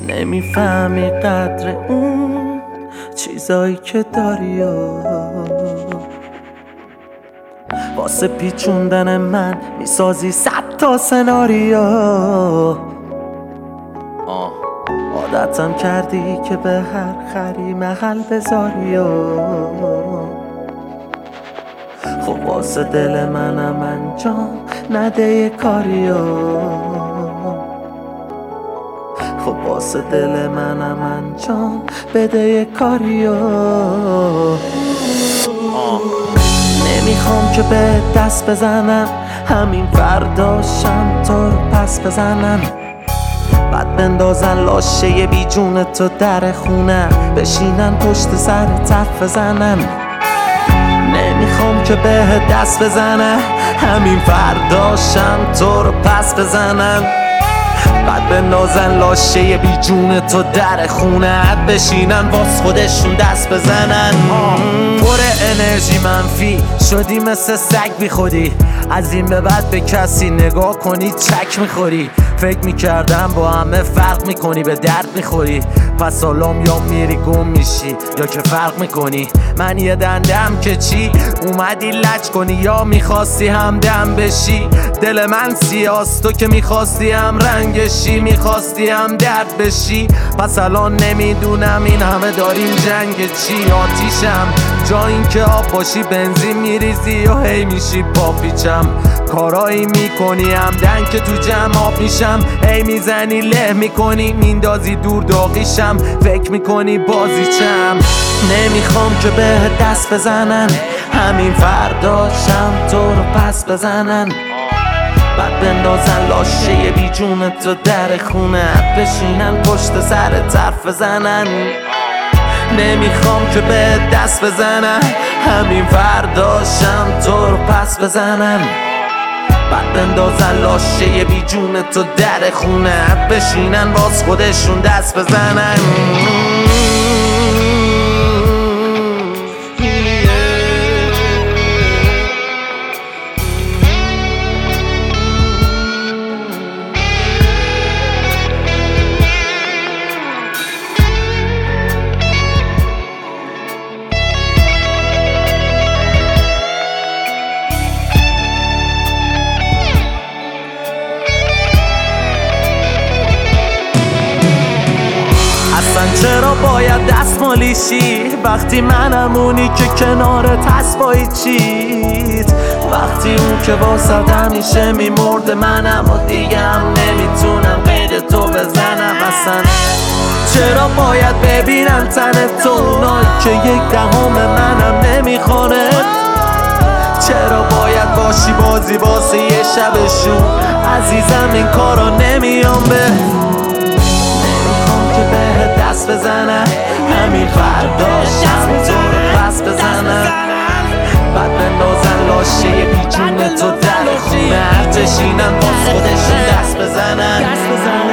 نمیفهمی قدر اون چیزایی که داری واسه پیچوندن من میسازی 100 تا سناریو. عادتم کردی که به هر خری محل بذاری خب واسه دل منم انجام نده یه کاریو. خب واسه دل منم انجام بده یه کاریو. نمیخوام که به دست بزنم همین فرداشم تو رو پس بزنم. بعد بندازن لاشه بی جون تو در خونه بشینن پشت سر حرف بزنن. نمیخوام که به دست بزنم همین فرداشم تو رو پس بزنن. بعد بندازن لاشه بی جون تو در خونه بشینن واس خودشون دست بزنن. پر انرژی منفی شدی مثل سگ بی خودی. از این به بعد به کسی نگاه کنی چک میخوری. فکر میکردم با همه فرق میکنی به درد میخوری. پس حالام یا میری گم میشی یا که فرق میکنی. من یه دندم که چی اومدی لج کنی یا میخواستی همدم بشی. دل من سیاست تو که میخواستی هم رنگشی میخواستی هم درد بشی. پس الان نمیدونم این همه داریم جنگ چی. آتیشم جا این که آب باشی بنزین میریزی یا هی میشی پاپیچم. کارایی میکنی همدن که تو جمع آب میشم. هی میزنی له میکنی میندازی دور داغیشم. فکر میکنی بازیچم. نمیخوام که به دست بزنن همین فرداشم تو رو پس بزنن. بعد بندازن لاشه بی جون تو در خونه بشینن پشت سر حرف بزنن. نمیخوام که به دست بزنن همین فرداشم تو رو پس بزنن. بعد بندازن لاشه بی جون تو در خونه بشینن باز خودشون دست بزنن. چرا باید دستمالیشی وقتی منم اونی که کنارت هست با هیچیت. وقتی اون که واسه همیشه میمرده منم و دیگه هم نمیتونم قید تو بزنم اصلا. چرا باید ببینم تن تو اونایی که 1/10 منم نمیخونه. چرا باید باشی بازی واسه یه شبشون عزیزم این کارا نمیام به. نمیخوام که به دست بزنم همین فرداشم تو رو پس بزنم. بعد بندازن لاشه بی جون تو در خونه بشینن باز خودشون دست بزنن.